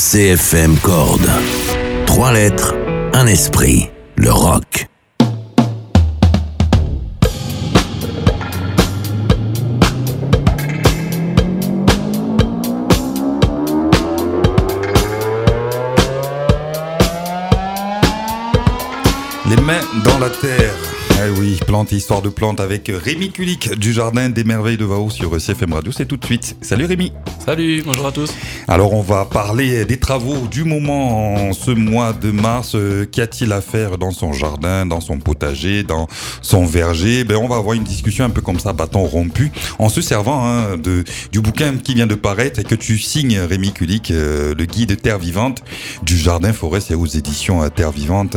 CFM Cordes. 3 lettres, un esprit. Le rock. Les mains dans la terre. Eh oui, plante, histoire de plante avec Rémi Kulik du Jardin des Merveilles de Vaud sur CFM Radio. C'est tout de suite. Salut Rémi. Salut, bonjour à tous. Alors on va parler des travaux du moment en ce mois de mars. Qu'y a-t-il à faire dans son jardin, dans son potager, dans son verger? On va avoir une discussion un peu comme ça, bâton rompu, en se servant du bouquin qui vient de paraître et que tu signes, Rémi Kulik, le guide Terre Vivante du Jardin Forest et aux éditions Terre Vivante,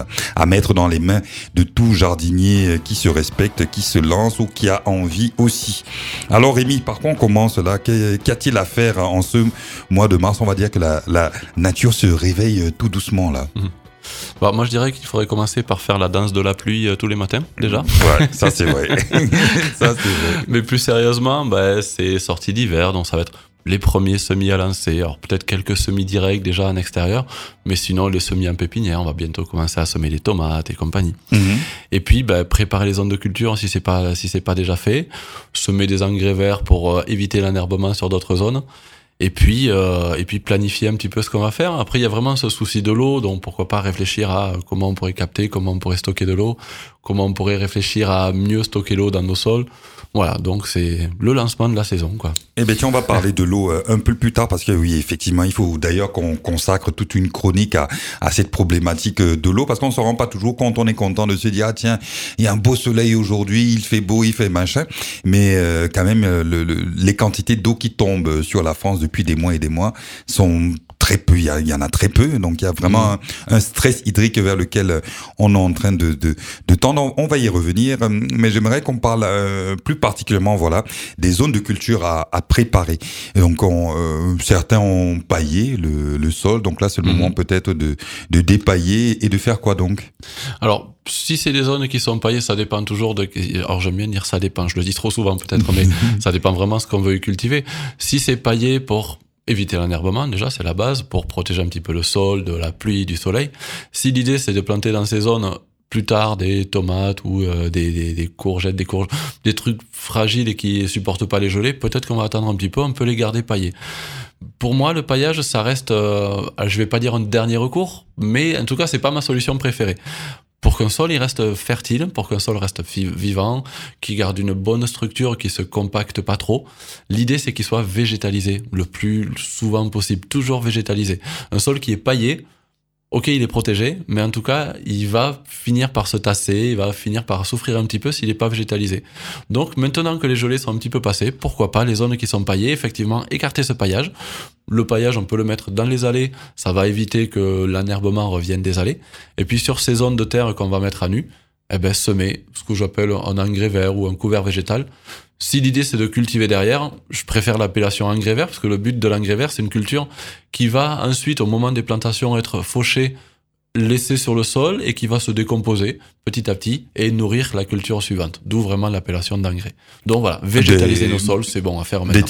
à mettre dans les mains de tout jardinier qui se respecte, qui se lance ou qui a envie aussi. Alors Rémi, par contre, on commence là. Qu'y a-t-il à faire en ce mois de mars? On va dire que la nature se réveille tout doucement là. Bah, moi je dirais qu'il faudrait commencer par faire la danse de la pluie tous les matins déjà. Ouais, ça c'est vrai. Ça c'est vrai. Mais plus sérieusement, c'est sortie d'hiver, donc ça va être les premiers semis à lancer. Alors peut-être quelques semis directs déjà en extérieur, mais sinon les semis en pépinière, on va bientôt commencer à semer les tomates et compagnie. Et puis préparer les zones de culture si c'est pas déjà fait, semer des engrais verts pour éviter l'enherbement sur d'autres zones. Et puis planifier un petit peu ce qu'on va faire. Après, il y a vraiment ce souci de l'eau, donc pourquoi pas réfléchir à comment on pourrait capter, comment on pourrait stocker de l'eau, comment on pourrait réfléchir à mieux stocker l'eau dans nos sols. Voilà, donc c'est le lancement de la saison, quoi. Eh bien, tiens, on va parler de l'eau un peu plus tard parce que oui, effectivement, il faut d'ailleurs qu'on consacre toute une chronique à cette problématique de l'eau parce qu'on ne se rend pas toujours compte. On est content de se dire, ah tiens, il y a un beau soleil aujourd'hui, il fait beau, il fait machin. Mais quand même, les quantités d'eau qui tombent sur la France depuis des mois et des mois sont très peu, il y en a très peu, donc il y a vraiment un stress hydrique vers lequel on est en train de tendre. On va y revenir, mais j'aimerais qu'on parle plus particulièrement, des zones de culture à préparer. Et donc certains ont paillé le sol, donc là c'est le moment peut-être de dépailler et de faire quoi donc? Alors, si c'est des zones qui sont paillées, ça dépend toujours alors j'aime bien dire ça dépend, je le dis trop souvent peut-être, mais ça dépend vraiment de ce qu'on veut y cultiver. Si c'est paillé pour éviter l'enherbement, déjà, c'est la base, pour protéger un petit peu le sol de la pluie, du soleil. Si l'idée, c'est de planter dans ces zones, plus tard, des tomates ou des courgettes, des trucs fragiles et qui supportent pas les gelées, peut-être qu'on va attendre un petit peu, on peut les garder paillés. Pour moi, le paillage, ça reste, je vais pas dire un dernier recours, mais en tout cas, c'est pas ma solution préférée. Pour qu'un sol il reste fertile, pour qu'un sol reste vivant, qu'il garde une bonne structure, qu'il se compacte pas trop, l'idée c'est qu'il soit végétalisé le plus souvent possible, toujours végétalisé. Un sol qui est paillé, ok, il est protégé, mais en tout cas, il va finir par se tasser, il va finir par souffrir un petit peu s'il n'est pas végétalisé. Donc, maintenant que les gelées sont un petit peu passées, pourquoi pas les zones qui sont paillées, effectivement, écarter ce paillage. Le paillage, on peut le mettre dans les allées, ça va éviter que l'enherbement revienne des allées. Et puis, sur ces zones de terre qu'on va mettre à nu, semer ce que j'appelle un engrais vert ou un couvert végétal. Si l'idée c'est de cultiver derrière, je préfère l'appellation engrais vert parce que le but de l'engrais vert c'est une culture qui va ensuite au moment des plantations être fauchée, laissée sur le sol et qui va se décomposer petit à petit et nourrir la culture suivante. D'où vraiment l'appellation d'engrais. Donc voilà, végétaliser nos sols, c'est bon à faire maintenant.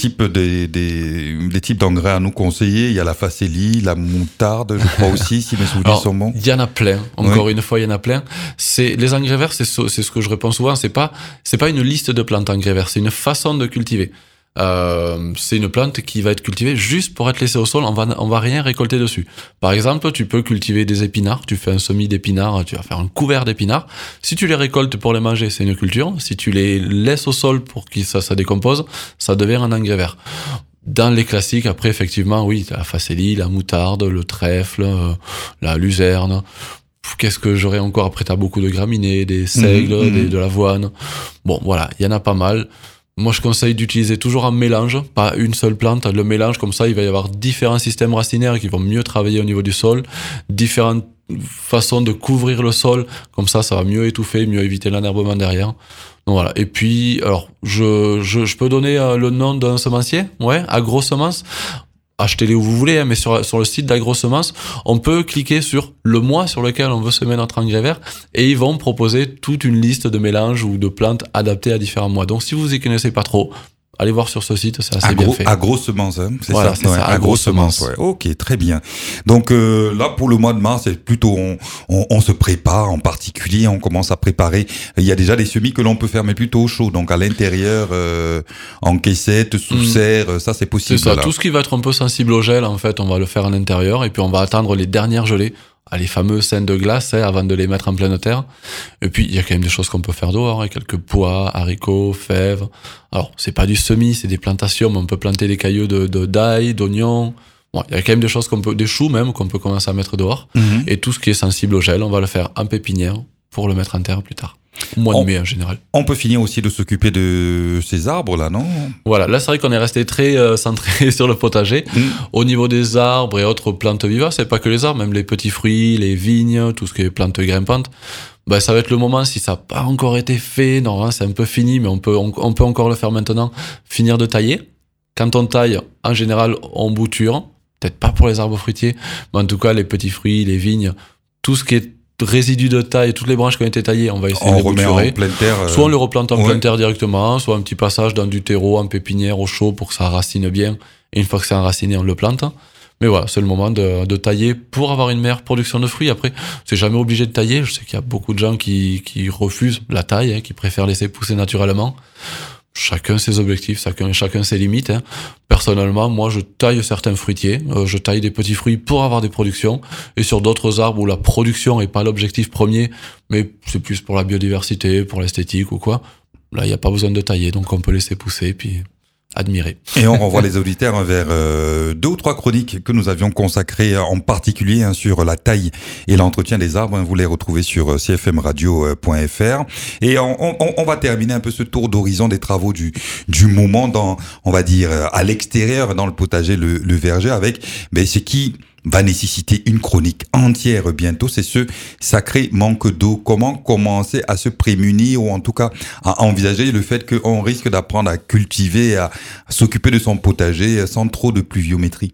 Des types d'engrais à nous conseiller, il y a la facélie, la moutarde, je crois aussi, si mes souvenirs sont bons. Il y en a plein. Encore une fois, il y en a plein. Les engrais verts, c'est ce que je réponds souvent, c'est pas une liste de plantes engrais verts, c'est une façon de cultiver. C'est une plante qui va être cultivée juste pour être laissée au sol, on va rien récolter dessus. Par exemple, tu peux cultiver des épinards, tu fais un semis d'épinards, tu vas faire un couvert d'épinards. Si tu les récoltes pour les manger, c'est une culture. Si tu les laisses au sol pour que ça décompose, ça devient un engrais vert. Dans les classiques, après, effectivement, oui, la facélie, la moutarde, le trèfle, la luzerne. Qu'est-ce que j'aurais encore? Après, t'as beaucoup de graminées, des seigles, de l'avoine. Bon, voilà, il y en a pas mal. Moi, je conseille d'utiliser toujours un mélange, pas une seule plante. Le mélange, comme ça, il va y avoir différents systèmes racinaires qui vont mieux travailler au niveau du sol, différentes façons de couvrir le sol. Comme ça va mieux étouffer, mieux éviter l'enherbement derrière. Donc voilà. Et puis, alors, je peux donner le nom d'un semencier? Ouais, AgroSemence. Achetez-les où vous voulez, mais sur le site d'AgroSemence, on peut cliquer sur le mois sur lequel on veut semer notre engrais vert et ils vont proposer toute une liste de mélanges ou de plantes adaptées à différents mois. Donc si vous y connaissez pas trop, allez voir sur ce site, c'est assez bien fait. Agro-semence, hein, c'est voilà, ça? C'est ça, Agro-semence, ouais. Ok, très bien. Donc là, pour le mois de mars, c'est plutôt on se prépare, en particulier, on commence à préparer. Il y a déjà des semis que l'on peut faire, mais plutôt au chaud, donc à l'intérieur, en caissette, sous serre, ça c'est possible. C'est ça, là. tout ce qui va être un peu sensible au gel, en fait, on va le faire à l'intérieur, et puis on va attendre les dernières gelées, les fameux seins de glace, avant de les mettre en pleine terre. Et puis, il y a quand même des choses qu'on peut faire dehors, quelques pois, haricots, fèves. Alors, c'est pas du semis, c'est des plantations, mais on peut planter des cailloux d'ail, d'oignons. Bon, il y a quand même des choses des choux même, qu'on peut commencer à mettre dehors. Et tout ce qui est sensible au gel, on va le faire en pépinière pour le mettre en terre plus tard. Au mois de mai en général. On peut finir aussi de s'occuper de ces arbres là, non? Voilà, là c'est vrai qu'on est resté très centré sur le potager. Au niveau des arbres et autres plantes vivaces, c'est pas que les arbres, même les petits fruits, les vignes, tout ce qui est plantes grimpantes. Ça va être le moment, si ça n'a pas encore été fait, normalement c'est un peu fini, mais on peut encore le faire maintenant, finir de tailler. Quand on taille, en général, on bouture, peut-être pas pour les arbres fruitiers, mais en tout cas les petits fruits, les vignes, tout ce qui est résidus de taille, toutes les branches qui ont été taillées, on va essayer de bouturer. En pleine terre, soit on les replante en pleine terre directement, soit un petit passage dans du terreau, en pépinière, au chaud pour que ça racine bien. Et une fois que c'est enraciné, on le plante. Mais voilà, c'est le moment de tailler pour avoir une meilleure production de fruits. Après, c'est jamais obligé de tailler. Je sais qu'il y a beaucoup de gens qui refusent la taille, qui préfèrent laisser pousser naturellement. Chacun ses objectifs, chacun ses limites. Personnellement, moi, je taille certains fruitiers. Je taille des petits fruits pour avoir des productions. Et sur d'autres arbres où la production n'est pas l'objectif premier, mais c'est plus pour la biodiversité, pour l'esthétique ou quoi, là, il n'y a pas besoin de tailler. Donc, on peut laisser pousser, puis admirer. Et on renvoie les auditeurs vers 2 ou 3 chroniques que nous avions consacrées en particulier sur la taille et l'entretien des arbres. Vous les retrouvez sur cfmradio.fr. Et on va terminer un peu ce tour d'horizon des travaux du moment dans, on va dire, à l'extérieur, dans le potager, le verger, avec ce qui va nécessiter une chronique entière bientôt, c'est ce sacré manque d'eau. Comment commencer à se prémunir, ou en tout cas à envisager le fait qu'on risque d'apprendre à cultiver, à s'occuper de son potager sans trop de pluviométrie?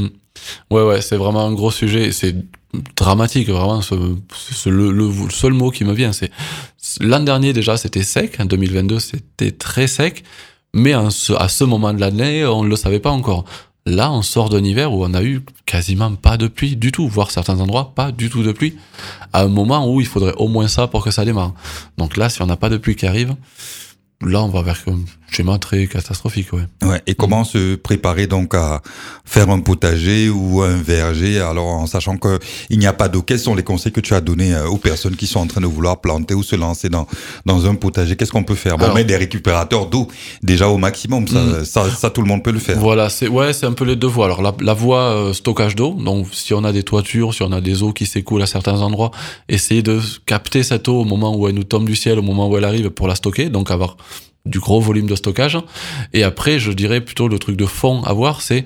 Ouais, c'est vraiment un gros sujet. C'est dramatique, vraiment. C'est le seul mot qui me vient. L'an dernier déjà, c'était sec. En 2022, c'était très sec. Mais à ce moment de l'année, on ne le savait pas encore. Là, on sort d'un hiver où on a eu quasiment pas de pluie du tout, voire certains endroits, pas du tout de pluie, à un moment où il faudrait au moins ça pour que ça démarre. Donc là, si on n'a pas de pluie qui arrive, là, on va vers un schéma très catastrophique, ouais. Et comment se préparer donc à faire un potager ou un verger, alors en sachant que il n'y a pas d'eau? Quels sont les conseils que tu as donnés aux personnes qui sont en train de vouloir planter ou se lancer dans un potager? Qu'est-ce qu'on peut faire? Bon, mettre des récupérateurs d'eau déjà au maximum, ça tout le monde peut le faire. Voilà, c'est un peu les deux voies. Alors la voie stockage d'eau, donc si on a des toitures, si on a des eaux qui s'écoulent à certains endroits, essayer de capter cette eau au moment où elle nous tombe du ciel, au moment où elle arrive, pour la stocker, donc avoir du gros volume de stockage. Et après, je dirais plutôt le truc de fond à voir, c'est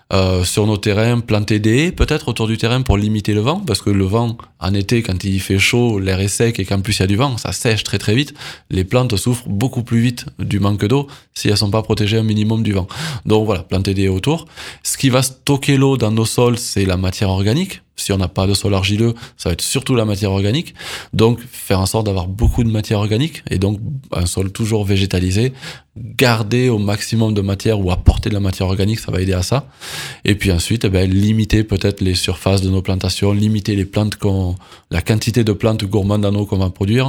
sur nos terrains, planter des haies peut-être autour du terrain pour limiter le vent, parce que le vent, en été, quand il fait chaud, l'air est sec et qu'en plus il y a du vent, ça sèche très très vite. Les plantes souffrent beaucoup plus vite du manque d'eau si elles sont pas protégées un minimum du vent. Donc voilà, planter des haies autour. Ce qui va stocker l'eau dans nos sols, c'est la matière organique. Si on n'a pas de sol argileux, ça va être surtout la matière organique. Donc, faire en sorte d'avoir beaucoup de matière organique et donc un sol toujours végétalisé. Garder au maximum de matière ou apporter de la matière organique, ça va aider à ça. Et puis ensuite, limiter peut-être les surfaces de nos plantations, limiter les plantes la quantité de plantes gourmandes en eau qu'on va produire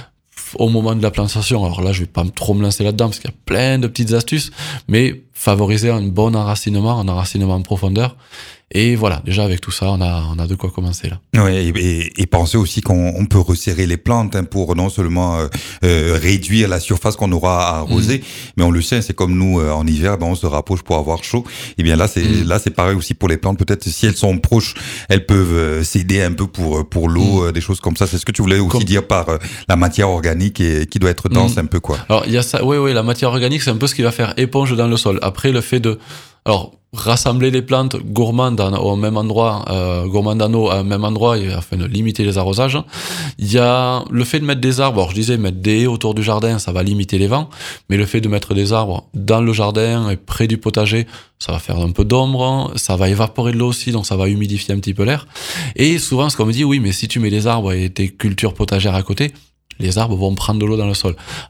au moment de la plantation. Alors là, je vais pas trop me lancer là-dedans parce qu'il y a plein de petites astuces, mais favoriser un bon enracinement en profondeur. Et voilà, déjà avec tout ça, on a de quoi commencer là. Oui, et penser aussi qu'on peut resserrer les plantes pour non seulement réduire la surface qu'on aura à arroser, mais on le sait, c'est comme nous en hiver, on se rapproche pour avoir chaud. Et bien là, c'est pareil aussi pour les plantes. Peut-être si elles sont proches, elles peuvent céder un peu pour l'eau, des choses comme ça. C'est ce que tu voulais aussi dire par la matière organique et qui doit être dense un peu, quoi. Alors il y a ça, oui, la matière organique, c'est un peu ce qui va faire éponge dans le sol. Après, le fait de rassembler les plantes gourmandes au même endroit, gourmandes en eau à un même endroit, afin de limiter les arrosages. Il y a le fait de mettre des arbres. Alors je disais, mettre des haies autour du jardin, ça va limiter les vents, mais le fait de mettre des arbres dans le jardin et près du potager, ça va faire un peu d'ombre, ça va évaporer de l'eau aussi, donc ça va humidifier un petit peu l'air. Et souvent, ce qu'on me dit, oui, mais si tu mets des arbres et tes cultures potagères à côté, les arbres vont prendre de l'eau dans le sol. Alors,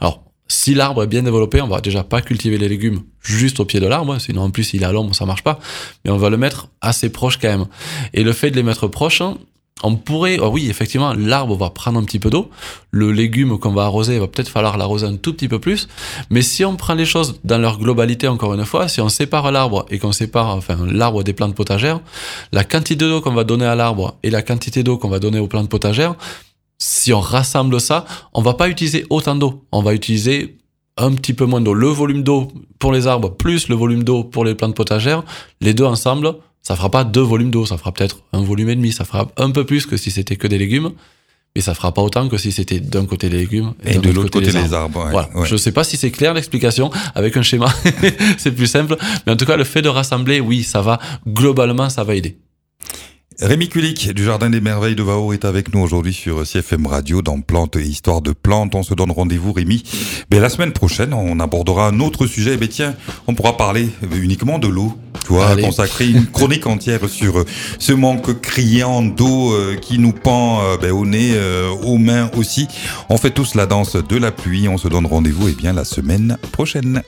Si l'arbre est bien développé, on va déjà pas cultiver les légumes juste au pied de l'arbre, sinon en plus il est à l'ombre, ça marche pas, mais on va le mettre assez proche quand même. Et le fait de les mettre proches, on pourrait, oui, effectivement, l'arbre va prendre un petit peu d'eau. Le légume qu'on va arroser, il va peut-être falloir l'arroser un tout petit peu plus. Mais si on prend les choses dans leur globalité, encore une fois, si on sépare l'arbre et qu'on sépare, l'arbre des plantes potagères, la quantité d'eau qu'on va donner à l'arbre et la quantité d'eau qu'on va donner aux plantes potagères, si on rassemble ça, on va pas utiliser autant d'eau. On va utiliser un petit peu moins d'eau. Le volume d'eau pour les arbres plus le volume d'eau pour les plantes potagères, les deux ensemble, ça fera pas 2 volumes d'eau, ça fera peut-être 1 volume et demi, ça fera un peu plus que si c'était que des légumes, mais ça fera pas autant que si c'était d'un côté les légumes et de l'autre côté les arbres. Voilà. Je sais pas si c'est clair l'explication, avec un schéma, c'est plus simple, mais en tout cas, le fait de rassembler, oui, ça va, globalement, ça va aider. Rémi Kulik du Jardin des Merveilles de Wao est avec nous aujourd'hui sur CFM Radio dans Plantes et Histoire de Plantes. On se donne rendez-vous, Rémi. La semaine prochaine, on abordera un autre sujet. Tiens, on pourra parler uniquement de l'eau. Tu vois, consacrer une chronique entière sur ce manque criant d'eau qui nous pend au nez, aux mains aussi. On fait tous la danse de la pluie. On se donne rendez-vous la semaine prochaine.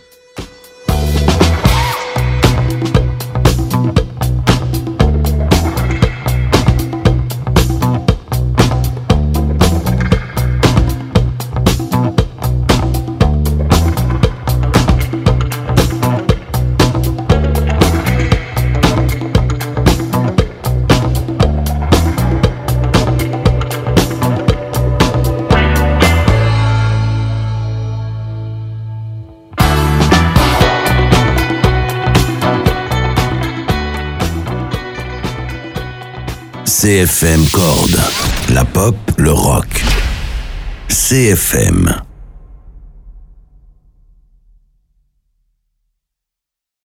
CFM Corde. La pop, le rock. CFM.